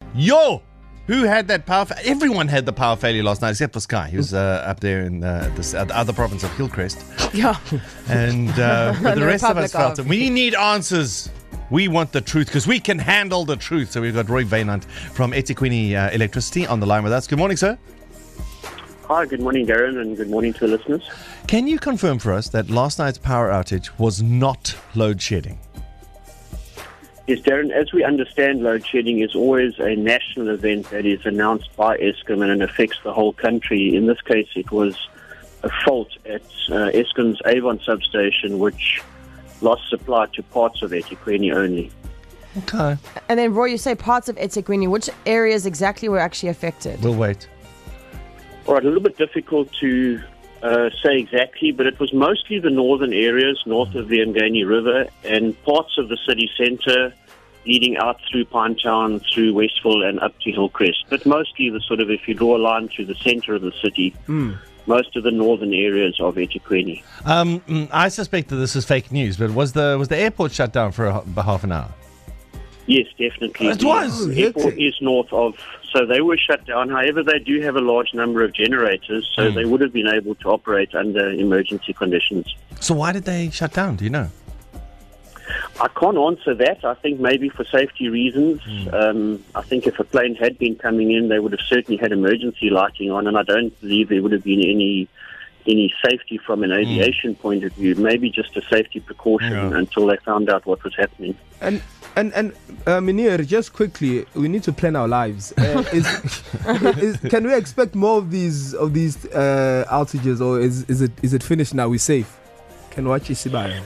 Yo! Who had that power? Everyone had the power failure last night, except for Sky. He was up there in the other province of Hillcrest. Yeah. And but the rest of us felt it. of. We need answers. We want the truth because we can handle the truth. So we've got Roy Vainant from eThekwini Electricity on the line with us. Good morning, sir. Hi, good morning, Darren, and good morning to the listeners. Can you confirm for us that last night's power outage was not load shedding? Yes, Darren, as we understand, load shedding is always a national event that is announced by Eskom and it affects the whole country. In this case, it was a fault at Eskom's Avon substation, which lost supply to parts of eThekwini only. Okay. And then, Roy, you say parts of eThekwini. Which areas exactly were actually affected? We'll wait. All right, a little bit difficult to say exactly, but it was mostly the northern areas, north of the Ngani River, and parts of the city centre, leading out through Pinetown, through Westville, and up to Hillcrest. But mostly the sort of, if you draw a line through the centre of the city, most of the northern areas of eThekwini. I suspect that this is fake news, but was the airport shut down for half an hour? Yes, definitely. It was. The airport is north of, so they were shut down. However, they do have a large number of generators, so they would have been able to operate under emergency conditions. So why did they shut down? Do you know? I can't answer that. I think maybe for safety reasons. I think if a plane had been coming in, they would have certainly had emergency lighting on, and I don't believe there would have been any safety from an aviation point of view. Maybe just a safety precaution until they found out what was happening. And Minir, just quickly, we need to plan our lives. Can we expect more of these outages, or is it finished now? We're safe. Can watch Isibaya.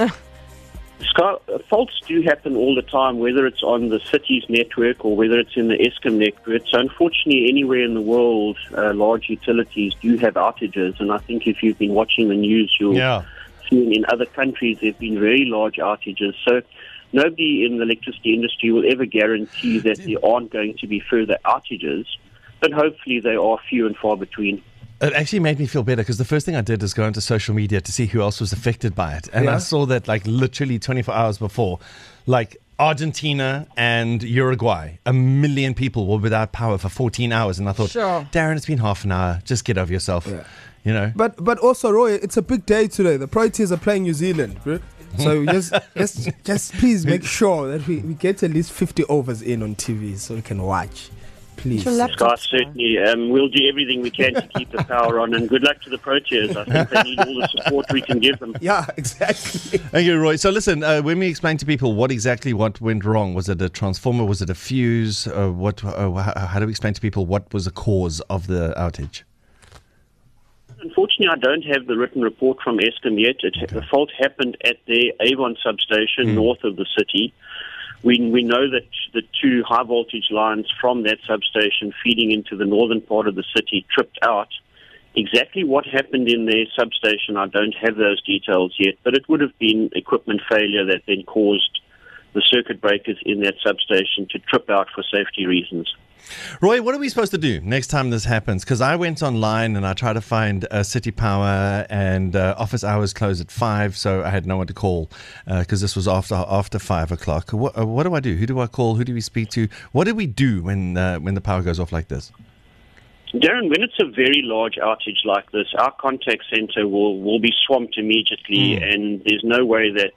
Faults do happen all the time, whether it's on the city's network or whether it's in the Eskom network. So unfortunately, anywhere in the world, large utilities do have outages. And I think if you've been watching the news, you'll see in other countries there have been very large outages. So nobody in the electricity industry will ever guarantee that there aren't going to be further outages, but hopefully they are few and far between. It actually made me feel better because the first thing I did is go into social media to see who else was affected by it. And I saw that like literally 24 hours before, like Argentina and Uruguay, 1 million people were without power for 14 hours. And I thought, Darren, it's been half an hour. Just get over yourself. Yeah. You know. But also, Roy, it's a big day today. The Proteas are playing New Zealand. Right? So just please make sure that we get at least 50 overs in on TV so we can watch. Please. Scott, certainly. We'll do everything we can to keep the power on, and good luck to the Proteas. I think they need all the support we can give them. Yeah, exactly. Thank you, Roy. So listen, when we explain to people what went wrong, was it a transformer, was it a fuse, how do we explain to people what was the cause of the outage? Unfortunately, I don't have the written report from Eskom yet. The fault happened at the Avon substation north of the city. We know that the two high voltage lines from that substation feeding into the northern part of the city tripped out. Exactly what happened in their substation, I don't have those details yet, but it would have been equipment failure that then caused the circuit breakers in that substation to trip out for safety reasons. Roy, what are we supposed to do next time this happens? Because I went online and I tried to find City Power, and office hours close at 5, so I had no one to call because this was after 5 o'clock. What do I do? Who do I call? Who do we speak to? What do we do when the power goes off like this? Darren, when it's a very large outage like this, our contact center will be swamped immediately, and there's no way that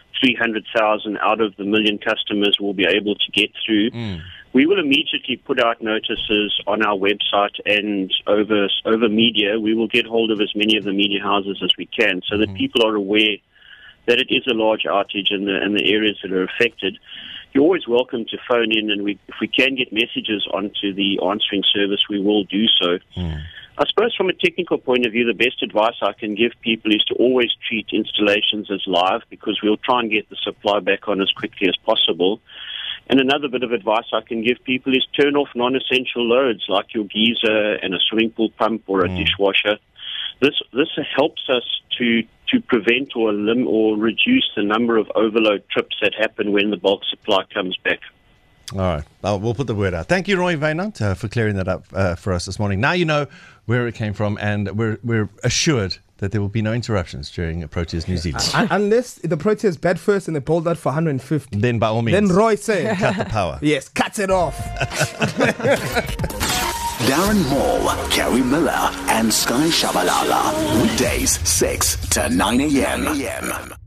300,000 out of the million customers will be able to get through. We will immediately put out notices on our website and over media. We will get hold of as many of the media houses as we can so that people are aware that it is a large outage in the areas that are affected. You're always welcome to phone in, and if we can get messages onto the answering service, we will do so. I suppose from a technical point of view, the best advice I can give people is to always treat installations as live, because we'll try and get the supply back on as quickly as possible. And another bit of advice I can give people is turn off non-essential loads like your geyser and a swimming pool pump or a dishwasher. This helps us to prevent or reduce the number of overload trips that happen when the bulk supply comes back. All right. We'll put the word out. Thank you, Roy Wynand, for clearing that up for us this morning. Now you know where it came from, and we're assured that there will be no interruptions during Proteas New Zealand. Unless the Proteas bat first and they bowled out for 150. Then by all means. Then Roy said, cut the power. Yes, cut it off. Darren Moore, Kerry Miller, and Sky Shabalala. Weekdays 6 to 9 a.m.